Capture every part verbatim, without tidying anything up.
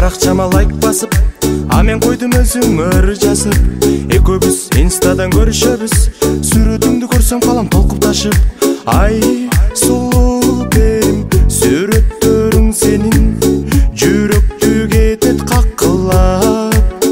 баракчама лайк басып, а мен койдум өзүңөр жазып. Экөөбүз инстадан көрүшөбүз, сүрөтүңдү көрсөм калам толкуп ташып. Ай сулуу перим, сүрөттөрүң сенин жүрөктү кетет какылап.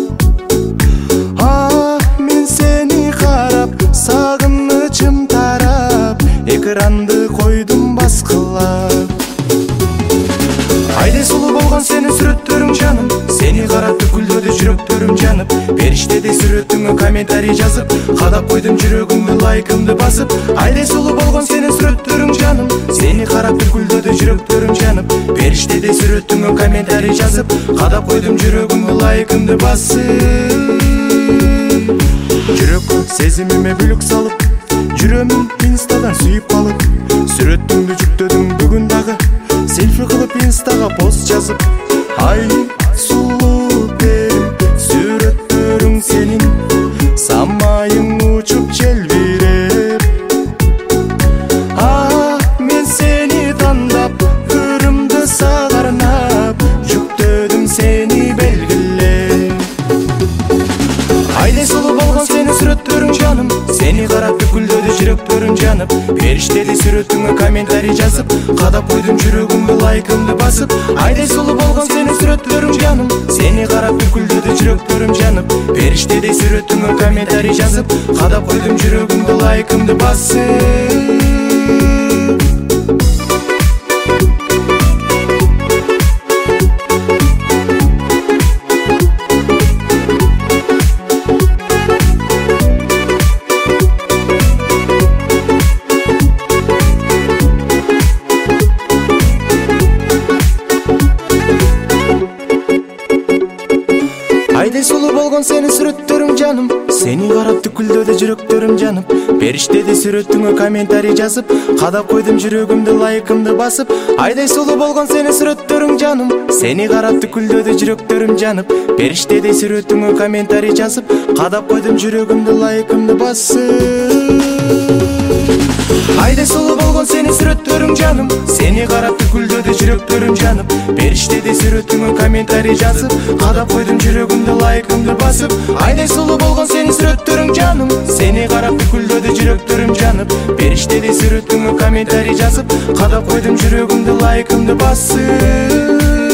А мен сени карап, сагынычым тарап, экранды койдум баскылап. Айдай сулуу болгон сенин сүрөттөрүң жаным, сени карап бүкүлдөдү жүрөктөрүм жанып. Периштедей сүрөтүңө комментарий жазып, кадап койдум жүрөгүмдү лайкымды басып. Айдай сулуу болгон сенин сүрөттөрүң жаным, сени карап бүкүлдөдү жүрөктөрүм жанып. Периштедей сүрөтүңө комментарий жазып, кадап койдум жүрөгүмдү лайкымды басып. Жүрөккө сезимиме бүлүк салып, жүрөмүн инстадан сүйүп калып. Сүрөтүңдү жүктөдүм бүгүн дагы, селфи кылып инстага пост жазып. Ай сулуу перим, сүрөттөрүң сенин, самайың учуп желбиреп. А мен сени тандап, көрүмдү сага арнап, жүктөдүм сени белгилеп. Айдай сулуу болгон сенин сүрөттөрүң жаным, сени карап бүкүлдөдү жүрөктөрүм жанып. Периштедей сүрөтүңө комментарий жазып, кадап койдум жүрөгүмдү лайкымды басып. Айдай сулуу болгон сенин сүрөттөрүң жаным, сени карап бүкүлдөдү жүрөктөрүм жанып. Периштедей сүрөтүңө комментарий жазып, кадап койдум жүрөгүмдү лайкымды басып. Айдай сулуу болгон сенин сүрөттөрүң жаным, сени карап түкүлдөдү жүрөктөрүм жанып. Периштедей сүрөтүңө комментарий жазып, кадап койдум жүрөгүмдү лайкымды басып. Айдай сулуу болгон сенин сүрөттөрүң жаным, сени карап түкүлдөдү жүрөктөрүм жанып. Периштедей сүрөтүңө комментарий жазып, кадап койдум жүрөгүмдү лайкымды басып. Айдай сулуу болгон сенин сүрөттөрүң жаным, сени карап түкүлдөдү жүрөктөрүм жанып. Периштедей сүрөтүңө комментарий жазып, кадап койдум жүрөгүмдү лайкымды басып. Айдай сулуу болгон сенин сүрөттөрүң жаным, сени карап бүкүлдөдү жүрөктөрүм жанып. Периштедей сүрөтүңө комментарий жазып, кадап койдум жүрөгүмдү лайкымды басып.